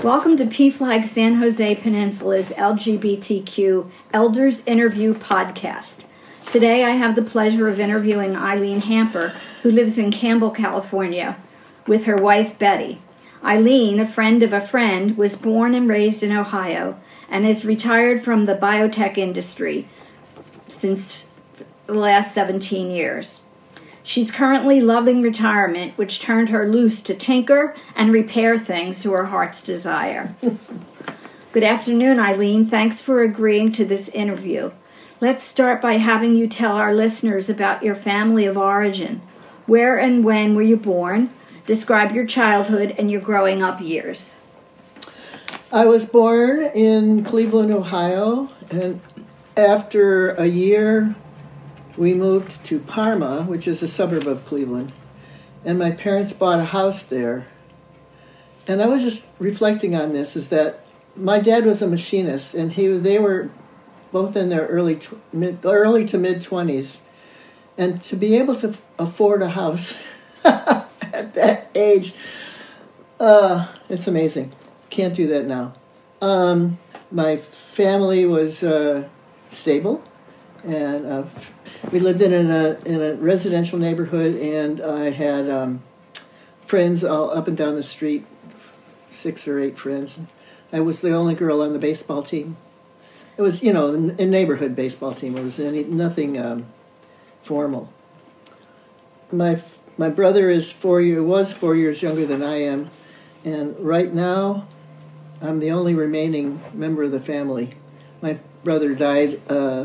Welcome to PFLAG San Jose Peninsula's LGBTQ Elders Interview Podcast. Today I have the pleasure of interviewing Eileen Hamper, who lives in Campbell, California, with her wife Betty. Eileen, a friend of a friend, was born and raised in Ohio and is retired from the biotech industry since the last 17 years. She's currently loving retirement, which turned her loose to tinker and repair things to her heart's desire. Good afternoon, Eileen. Thanks for agreeing to this interview. Let's start by having you tell our listeners about your family of origin. Where and when were you born? Describe your childhood and your growing up years. I was born in Cleveland, Ohio, and after a year, we moved to Parma, which is a suburb of Cleveland, and my parents bought a house there. And I was just reflecting on this, is that my dad was a machinist, and they were both in their early to mid 20s. And to be able to afford a house at that age, it's amazing. Can't do that now. My family was stable, and we lived in a residential neighborhood, and I had friends all up and down the street, 6 or 8 friends. I was the only girl on the baseball team. It was, a neighborhood baseball team. It was nothing formal. My brother was 4 years younger than I am, and right now I'm the only remaining member of the family. My brother died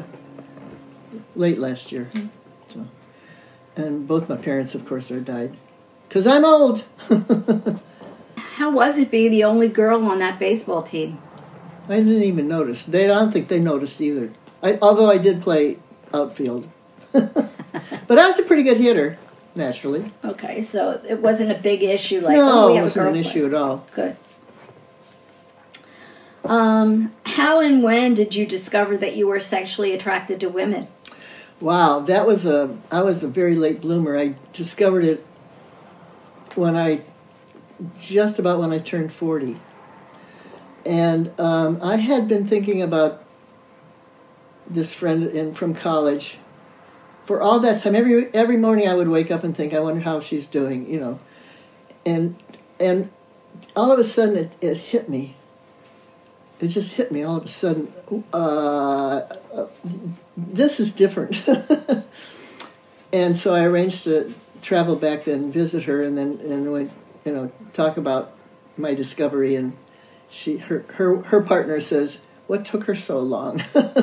late last year. So, and both my parents, of course, are died. Because I'm old. How was it being the only girl on that baseball team? I didn't even notice. I don't think they noticed either. Although I did play outfield. But I was a pretty good hitter, naturally. Okay, so it wasn't a big issue like, no, we have it wasn't a girl an issue at all. Good. How and when did you discover that you were sexually attracted to women? Wow, I was a very late bloomer. I discovered it just about when I turned 40. And I had been thinking about this friend from college for all that time. Every morning I would wake up and think, I wonder how she's doing, And all of a sudden it hit me. It just hit me all of a sudden. This is different. And so I arranged to travel back then and visit her, and we, talk about my discovery. And her partner says, "What took her so long?"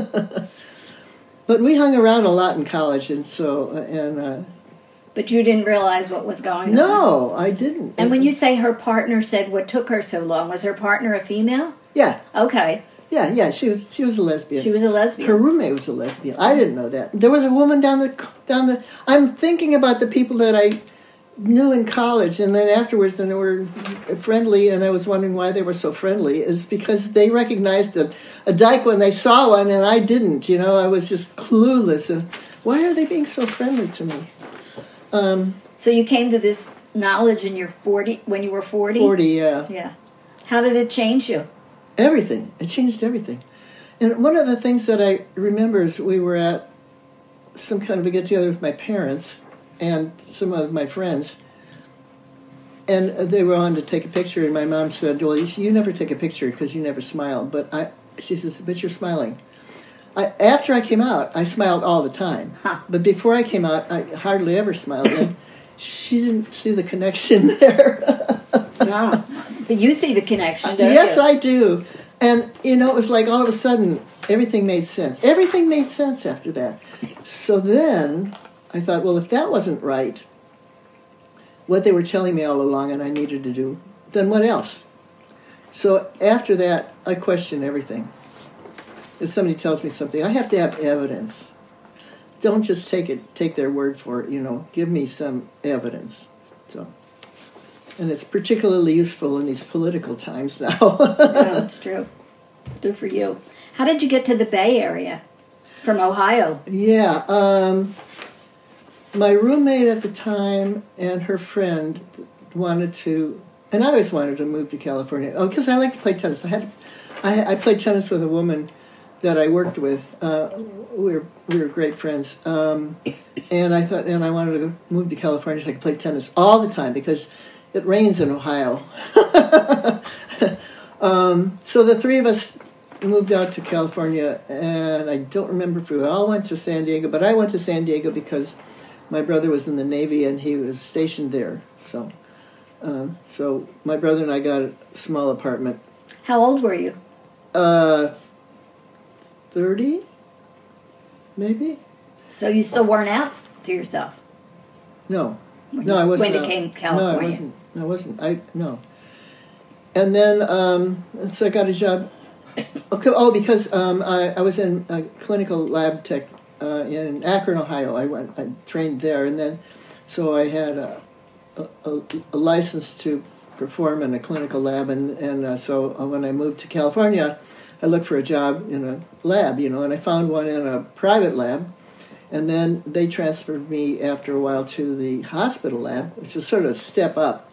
But we hung around a lot in college, and so But you didn't realize what was going on. No, I didn't. And when you say her partner said, "What took her so long?" was her partner a female? Yeah. Okay. Yeah. She was a lesbian. She was a lesbian. Her roommate was a lesbian. I didn't know that. There was a woman down the. I'm thinking about the people that I knew in college, and then afterwards, then they were friendly, and I was wondering why they were so friendly. It's because they recognized a dyke when they saw one, and I didn't. I was just clueless. And why are they being so friendly to me? So you came to this knowledge when you were 40? 40, yeah. Yeah. How did it change you? Everything. It changed everything. And one of the things that I remember is we were at some kind of a get-together with my parents and some of my friends, and they were on to take a picture, and my mom said, "Well, you never take a picture because you never smile." But she says, "But you're smiling." After I came out, I smiled all the time. Huh. But before I came out, I hardly ever smiled. And she didn't see the connection there. No. But you see the connection, don't Yes, you? I do. And, it was like all of a sudden, everything made sense. Everything made sense after that. So then I thought, well, if that wasn't right, what they were telling me all along and I needed to do, then what else? So after that, I question everything. If somebody tells me something, I have to have evidence. Don't just take their word for it, give me some evidence. So, and it's particularly useful in these political times now. Yeah, it's true. Good for you. How did you get to the Bay Area from Ohio? Yeah, my roommate at the time and her friend wanted to and I always wanted to move to California. Oh, because I like to play tennis. I played tennis with a woman that I worked with. We were great friends. And I thought, and I wanted to move to California so I could play tennis all the time because it rains in Ohio. So the three of us moved out to California, and I don't remember if we all went to San Diego, but I went to San Diego because my brother was in the Navy and he was stationed there. So my brother and I got a small apartment. How old were you? 30, maybe? So you still weren't out to yourself? No. When I wasn't. When it came to California? No, I wasn't. No. And then, so I got a job. Okay. Oh, because I was in a clinical lab tech in Akron, Ohio. I trained there, and then, so I had a license to perform in a clinical lab, and so when I moved to California, I looked for a job in a lab, and I found one in a private lab, and then they transferred me after a while to the hospital lab, which was sort of a step up,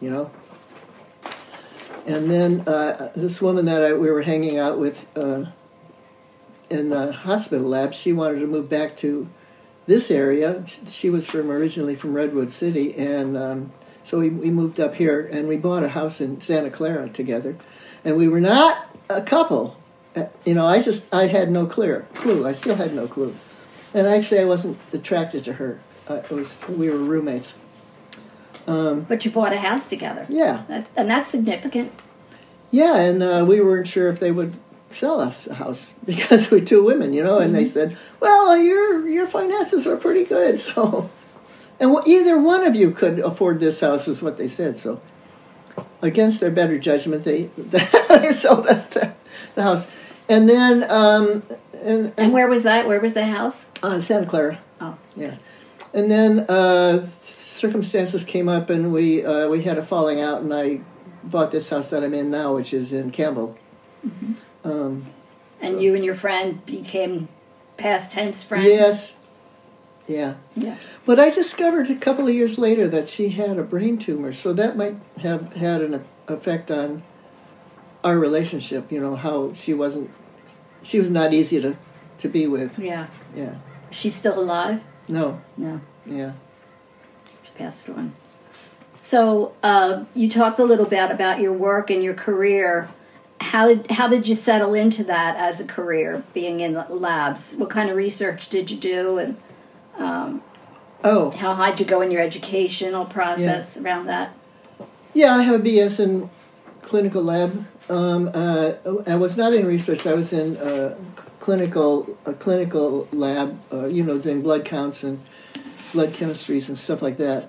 And then this woman that we were hanging out with in the hospital lab, she wanted to move back to this area. She was originally from Redwood City, and so we moved up here, and we bought a house in Santa Clara together. And we were not a couple. I had no clue. I still had no clue. And actually, I wasn't attracted to her. We were roommates. But you bought a house together. Yeah. And that's significant. Yeah, and we weren't sure if they would sell us a house because we're two women, and they said, well, your finances are pretty good, so... And either one of you could afford this house is what they said, so against their better judgment, they sold us the house. And then... And where was that? Where was the house? Santa Clara. Oh. Yeah. And then circumstances came up, and we had a falling out, and I bought this house that I'm in now, which is in Campbell. Mm-hmm. And you and your friend became past tense friends? Yes. Yeah. Yeah. But I discovered a couple of years later that she had a brain tumor, so that might have had an effect on our relationship, how she was not easy to be with. Yeah. Yeah. She's still alive? No. Yeah. She passed on. So you talked a little bit about your work and your career. How did you settle into that as a career, being in the labs? What kind of research did you do, and how high did you go in your educational process around that? Yeah, I have a BS in clinical lab. I was not in research. I was in a clinical lab, doing blood counts and blood chemistries and stuff like that.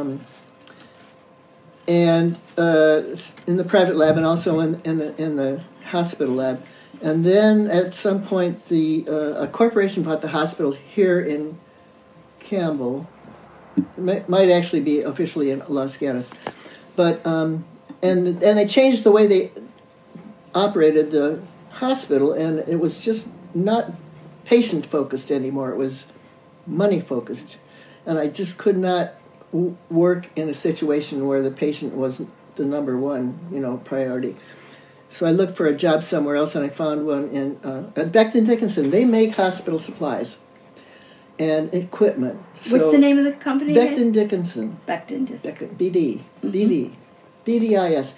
And in the private lab, and also in the hospital lab. And then at some point, a corporation bought the hospital here in Campbell. It might actually be officially in Los Gatos, but and they changed the way they operated the hospital, and it was just not patient focused anymore. It was money focused, and I just could not work in a situation where the patient wasn't the number one, priority. So I looked for a job somewhere else, and I found one at Becton Dickinson. They make hospital supplies and equipment. What's the name of the company? Becton Dickinson. Becton Dickinson. BD. Mm-hmm. BD. BDIS.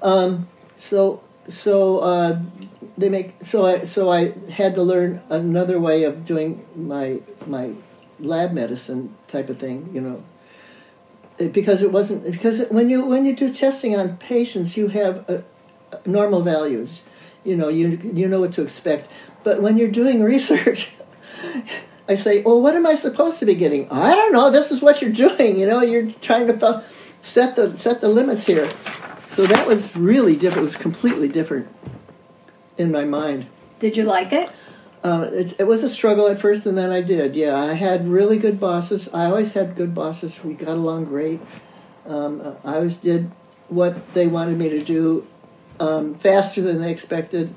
They make. So I had to learn another way of doing my lab medicine type of thing, because when you do testing on patients, you have normal values, you know what to expect. But when you're doing research, I say, well, what am I supposed to be getting? I don't know. This is what you're doing. You're trying to set the limits here. So that was really different. It was completely different in my mind. Did you like it? It was a struggle at first, and then I did. Yeah, I had really good bosses. I always had good bosses. We got along great. I always did what they wanted me to do faster than they expected.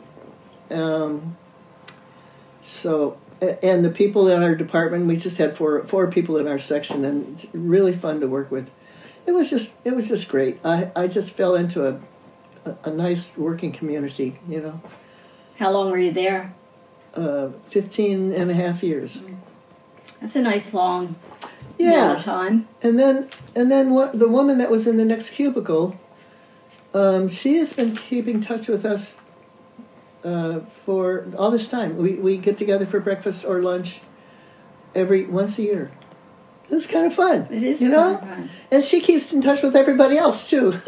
And the people in our department, we just had four people in our section, and really fun to work with. it was just great. I just fell into a nice working community, you know. How long were you there? 15 and a half years. That's a nice long amount of time. And then the woman that was in the next cubicle, she has been keeping in touch with us for all this time. We get together for breakfast or lunch once a year. It's kind of fun. It is, you know, kind of fun. And she keeps in touch with everybody else too.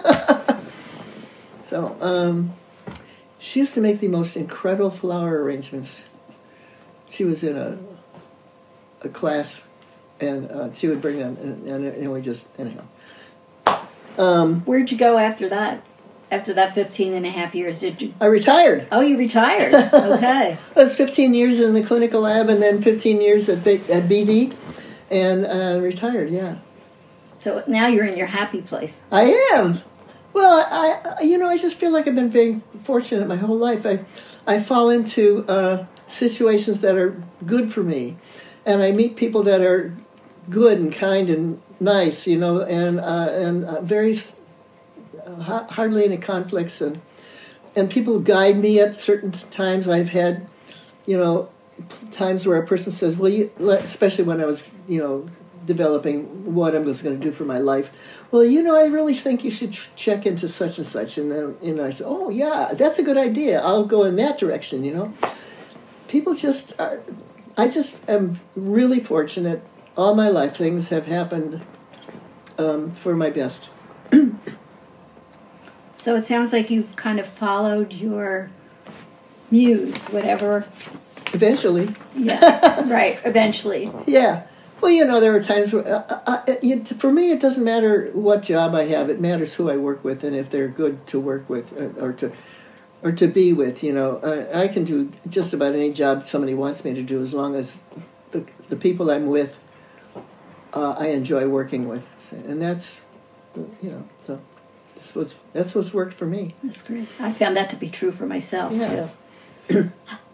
So she used to make the most incredible flower arrangements. She was in a class, and she would bring them, and we just anyhow. Where'd you go after that? After that 15 and a half years, did you? I retired. Oh, you retired. Okay. I was 15 years in the clinical lab, and then 15 years at BD, and retired. Yeah. So now you're in your happy place. I am. Well, I just feel like I've been very fortunate my whole life. I fall into situations that are good for me, and I meet people that are good and kind and nice, you know, and very hardly any conflicts, and people guide me at certain times. I've had, you know, times where a person says, well, especially when I was, you know, developing what I was going to do for my life. Well, you know, I really think you should check into such and such. And then, you know, I said, oh, yeah, that's a good idea. I'll go in that direction, you know. People just are, I just am really fortunate. All my life, things have happened for my best. So it sounds like you've kind of followed your muse, whatever. Eventually. Yeah, right, eventually. Yeah. Well, you know, there are times where, for me, it doesn't matter what job I have. It matters who I work with and if they're good to work with or to be with. You know, I can do just about any job somebody wants me to do as long as the people I'm with, I enjoy working with, and that's, you know, so that's what's worked for me. That's great. I found that to be true for myself too.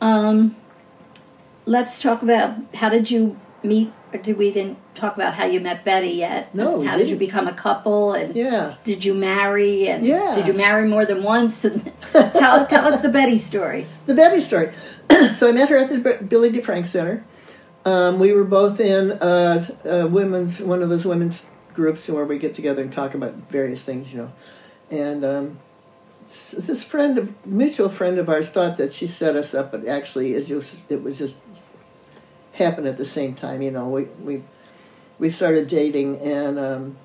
Let's talk about how did you meet? We didn't talk about how you met Betty yet. No, how did you become a couple? And did you marry? And did you marry more than once? And tell us the Betty story. The Betty story. So I met her at the Billy DeFrank Center. We were both in one of those women's groups where we get together and talk about various things, you know. And this mutual friend of ours thought that she set us up, but actually it was just happened at the same time. You know, we started dating, and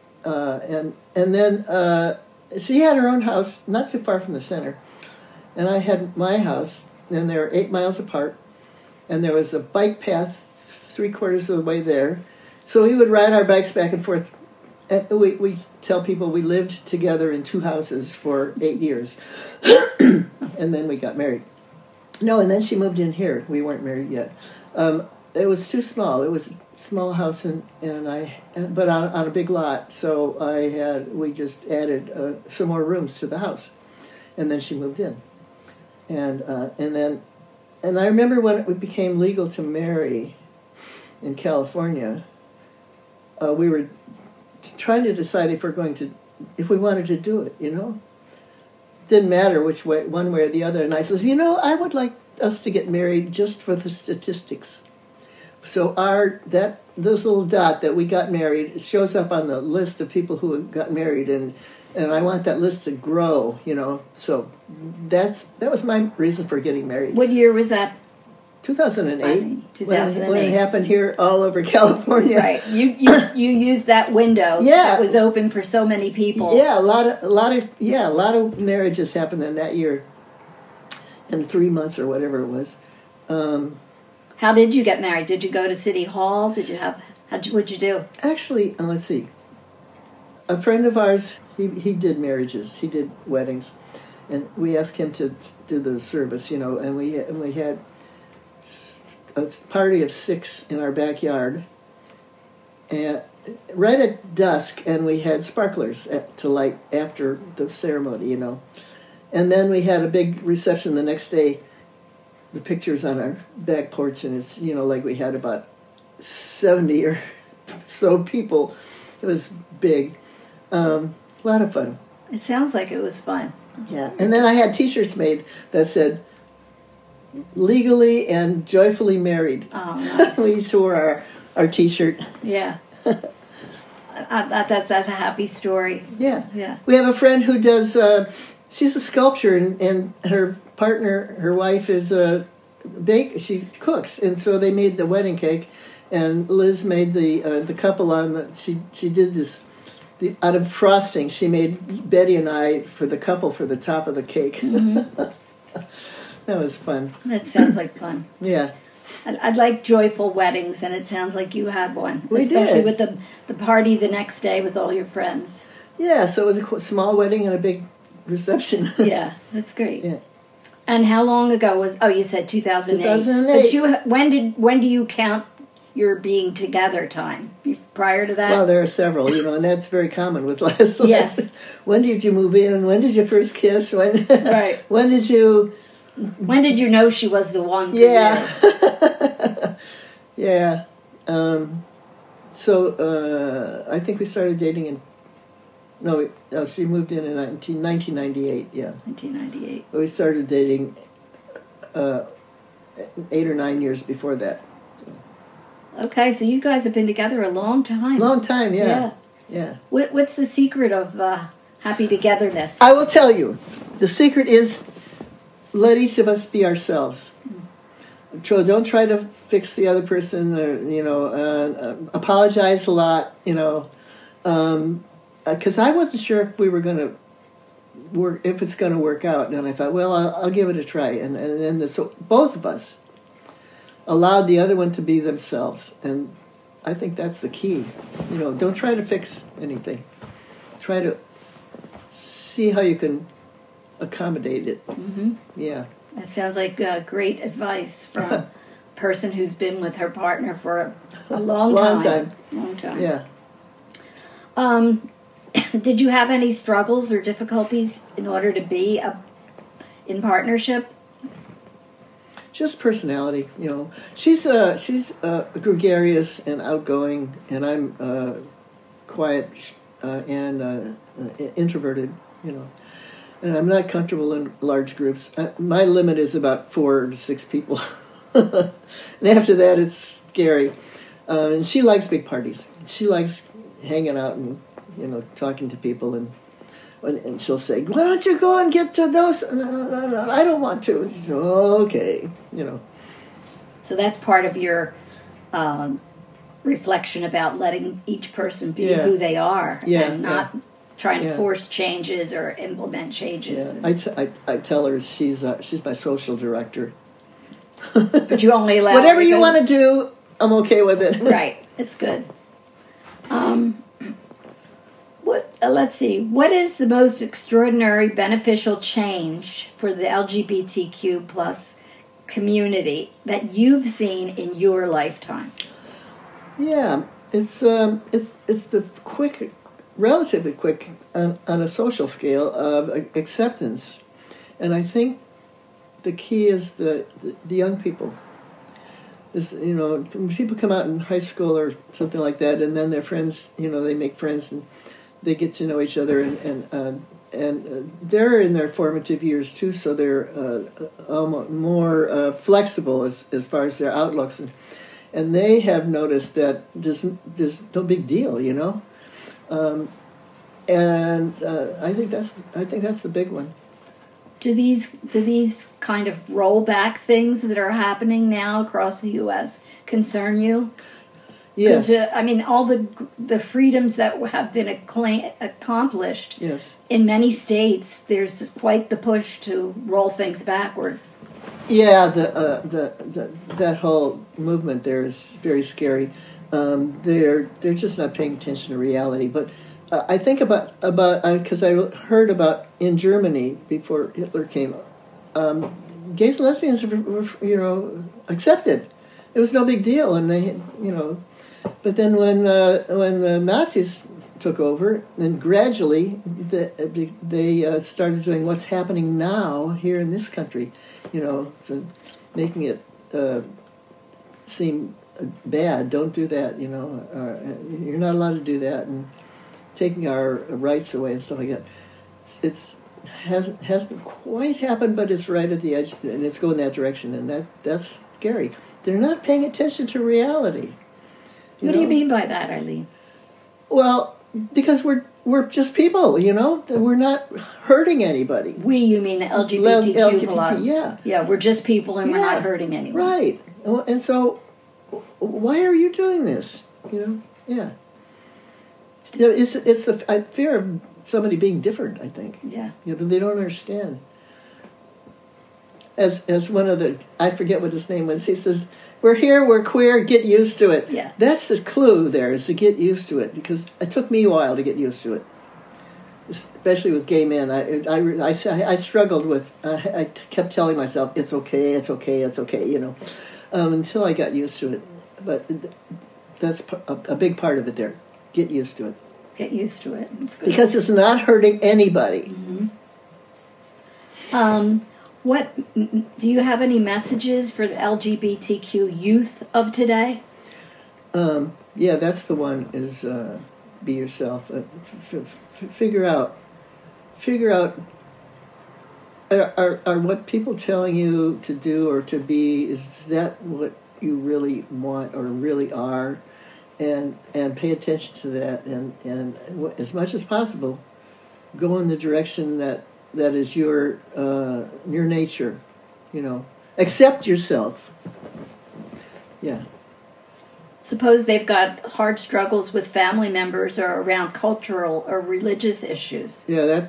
then she had her own house not too far from the center, and I had my house, and they were 8 miles apart, and there was a bike path 3/4 of the way there, so we would ride our bikes back and forth. And we tell people we lived together in 2 houses for 8 years, and then we got married. No, and then she moved in here. We weren't married yet. It was too small. It was a small house, but on a big lot. So we just added some more rooms to the house, and then she moved in, and I remember when it became legal to marry in California. We were trying to decide if we wanted to do it. You know, didn't matter which way, one way or the other. And I said, you know, I would like us to get married just for the statistics. So this little dot that we got married shows up on the list of people who got married, and I want that list to grow, you know. So that was my reason for getting married. What year was that? 2008. 2008. When it happened here all over California. Right. You used that window that was open for so many people. Yeah, a lot of marriages happened in that year. In 3 months or whatever it was. How did you get married? Did you go to City Hall? What'd you do? Actually, let's see. A friend of ours, he did marriages. He did weddings. And we asked him to do the service, you know, and we had a party of 6 in our backyard, and right at dusk, and we had sparklers to light after the ceremony, you know. And then we had a big reception the next day. The pictures on our back porch, and it's, you know, like we had about 70 or so people It was big. A lot of fun. It sounds like it was fun. Yeah, and then I had T-shirts made that said "Legally and Joyfully Married." Oh, nice. We used to wear our T-shirt. Yeah. That's a happy story. Yeah. Yeah. We have a friend who does. She's a sculptor, and her partner, her wife, is a bake. She cooks, and so they made the wedding cake, and Liz made the couple on. She did this. Out of frosting, she made Betty and I for the couple for the top of the cake. Mm-hmm. That was fun. That sounds like fun. Yeah. I'd like joyful weddings, and it sounds like you had one. We especially did. with the party the next day with all your friends. Yeah, so it was a small wedding and a big reception. Yeah, that's great. Yeah. And how long ago was? Oh, you said 2008. 2008. But when do you count your being together time? Prior to that? Well, there are several, and that's very common with Leslie. Yes. When did you move in? When did you first kiss? When? Right. When did you? When did you know she was the one for Yeah. you? Yeah. So I think we started dating in. No, she moved in 1998. Yeah. 1998. We started dating 8 or 9 years before that. Okay, so you guys have been together a long time. Long time, yeah. Yeah. What's the secret of happy togetherness? I will tell you. The secret is let each of us be ourselves. So don't try to fix the other person, or, apologize a lot, because I wasn't sure if we were going to work, if it's going to work out. And I thought, well, I'll give it a try. And then so both of us allowed the other one to be themselves. And I think that's the key. Don't try to fix anything. Try to see how you can accommodate it. Mm-hmm. Yeah. That sounds like great advice from a person who's been with her partner for a long time. Long time. Yeah. Did you have any struggles or difficulties in order to be in partnership? Just personality, She's gregarious and outgoing, and I'm quiet and introverted, And I'm not comfortable in large groups. My limit is about 4 to 6 people, and after that, it's scary. And she likes big parties. She likes hanging out and talking to people, and she'll say, "Why don't you go and get to those?" No, I don't want to. She says, "Okay," So that's part of your reflection about letting each person be who they are, and not trying to force changes or implement changes. Yeah. I tell her she's my social director. But you only allow whatever you want to do, I'm okay with it. Right, it's good. Let's see. What is the most extraordinary beneficial change for the LGBTQ plus community that you've seen in your lifetime? Yeah, it's the relatively quick on a social scale of acceptance, and I think the key is the young people. When people come out in high school or something like that, and then their friends, they make friends and they get to know each other, and they're in their formative years too, so they're almost more flexible as far as their outlooks, and they have noticed that there's no big deal, and I think that's the big one. Do these kind of rollback things that are happening now across the U.S. concern you? Yes. All the freedoms that have been accomplished. Yes. In many states, there's just quite the push to roll things backward. Yeah, that whole movement there is very scary. They're just not paying attention to reality. But I think about because I heard about in Germany before Hitler came, gays and lesbians were accepted. It was no big deal, and they But then when the Nazis took over, and gradually they started doing what's happening now here in this country, so making it seem bad. Don't do that, you're not allowed to do that, and taking our rights away and stuff like that. It's hasn't quite happened, but it's right at the edge, and it's going that direction, and that's scary. They're not paying attention to reality. What do you mean by that, Eileen? Well, because we're just people, We're not hurting anybody. We, you mean the LGBTQ LGBT, yeah. Yeah, we're just people and we're not hurting anyone. Right. And so, why are you doing this? Yeah. It's the fear of somebody being different, I think. Yeah. They don't understand. As one of I forget what his name was, he says, "We're here, we're queer, get used to it." Yeah. That's the clue there, is to get used to it, because it took me a while to get used to it, especially with gay men. I struggled with, I kept telling myself, it's okay, until I got used to it. But that's a big part of it there. Get used to it. Get used to it. That's good. Because it's not hurting anybody. Mm-hmm. What do you have any messages for the LGBTQ youth of today? Yeah, that's the one. Is be yourself. Figure out. Are what people telling you to do or to be, is that what you really want or really are? And pay attention to that, and as much as possible, go in the direction that is your nature, Accept yourself. Yeah. Suppose they've got hard struggles with family members or around cultural or religious issues. Yeah,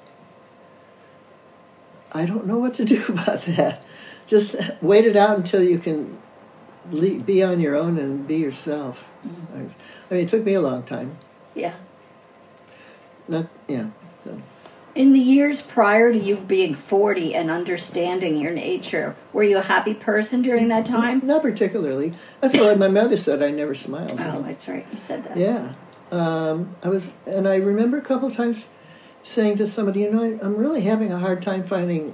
I don't know what to do about that. Just wait it out until you can be on your own and be yourself. Mm-hmm. I mean, it took me a long time. Yeah. So. In the years prior to you being 40 and understanding your nature, were you a happy person during that time? Not particularly. That's what my mother said. I never smiled. Oh, that's right. You said that. Yeah. I remember a couple of times saying to somebody, I'm really having a hard time finding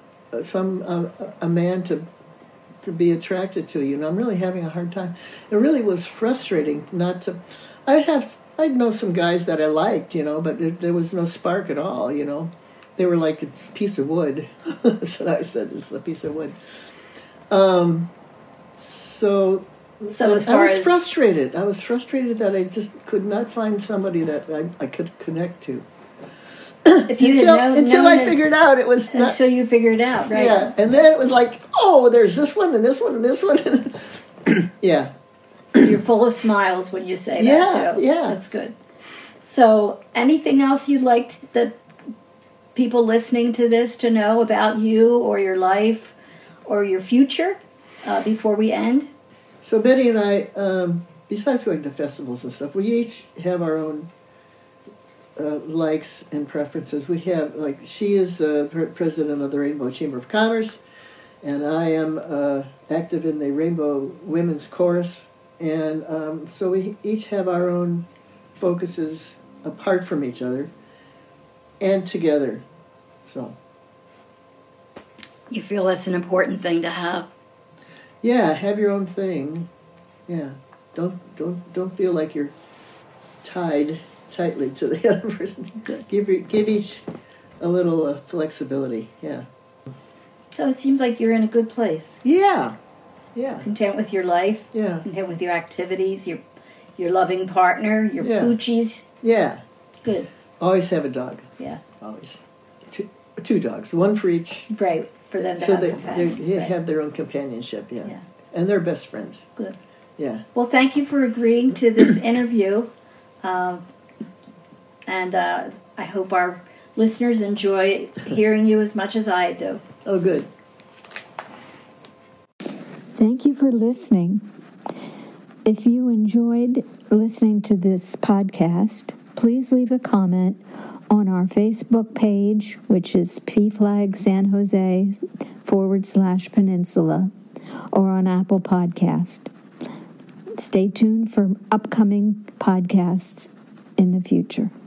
a man to be attracted to. I'm really having a hard time. It really was frustrating not to. I'd know some guys that I liked, but there was no spark at all, They were like a piece of wood. That's what I said, is a piece of wood. So I was frustrated. I was frustrated that I just could not find somebody that I could connect to. If you until I figured out it was not, until you figured out, right? Yeah, and then it was like, oh, there's this one and this one and this one. Yeah. You're full of smiles when you say that, too. Yeah. That's good. So, anything else you'd like the people listening to this to know about you or your life or your future before we end? So, Betty and I, besides going to festivals and stuff, we each have our own likes and preferences. We have, she is president of the Rainbow Chamber of Commerce, and I am active in the Rainbow Women's Chorus. And so we each have our own focuses apart from each other and together. So you feel that's an important thing to have? Yeah, have your own thing. Yeah, don't feel like you're tied tightly to the other person. Give each a little flexibility. Yeah. So it seems like you're in a good place. Yeah. Yeah. Content with your life. Yeah. Content with your activities, your loving partner, your poochies. Yeah. Good. Always have a dog. Yeah. Always. Two dogs, one for each. Right. For them to so have they have their own companionship. Yeah. And they're best friends. Good. Yeah. Well, thank you for agreeing to this interview. And I hope our listeners enjoy hearing you as much as I do. Oh, good. Thank you for listening. If you enjoyed listening to this podcast, please leave a comment on our Facebook page, which is PFLAG San Jose /Peninsula, or on Apple Podcast. Stay tuned for upcoming podcasts in the future.